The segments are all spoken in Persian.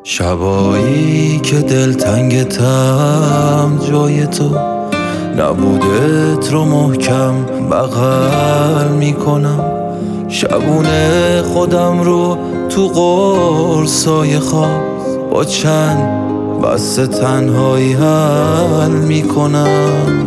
شبایی که دلتنگتم جای تو نبودت رو محکم بغل میکنم. شبونه خودم رو تو قرصای خواب با چند بسته تنهایی حل میکنم.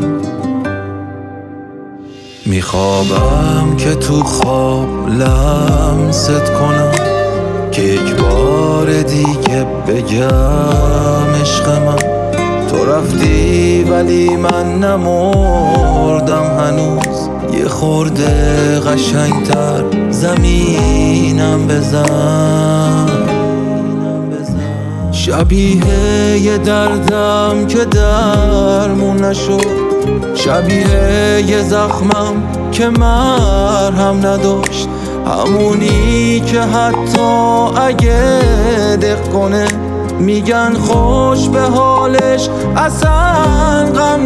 میخوابم که تو خواب لمست کنم که یک بار دیگه بگم عشق من. تو رفتی ولی من نمردم هنوز، یه خورده قشنگتر زمینم بزن. شبیه یه دردم که درمون نشد، شبیه یه زخمم که مرهم نداشت، همونی که حتی اگه دق کنه میگن خوش به حالش اصلا غم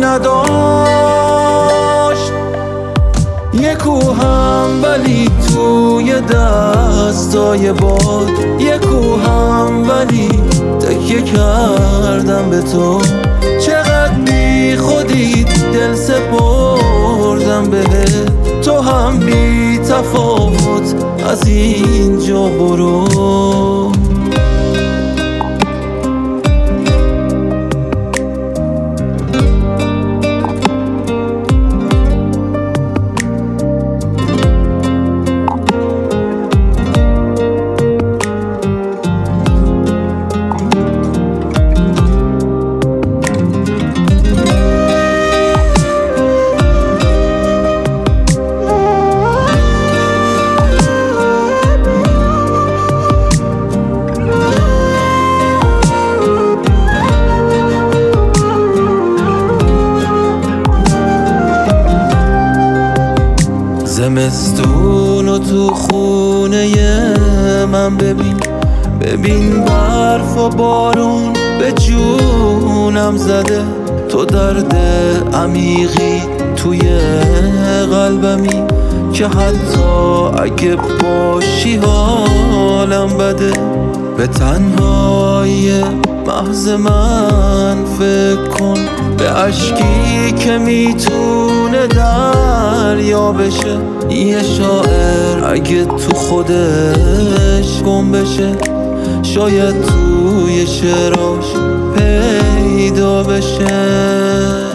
نداشت. یه کوهم ولی توی دستای باد، یه کوهم ولی تکیه کردم به تو. چقدر بی خودی دل سپردم بهت، تو هم بی تفاوت از اینجا برو. زمستون و تو خونه من ببین، ببین برف و بارون به جونم زده. تو درد عمیقی توی قلبمی که حتی اگه باشی حالم بده. به تنهایی محض من فکر کن، به عشقی که میتونه دریا بشه. یه شاعر اگه تو خودش گم بشه، شاید توی شعراش پیدا بشه.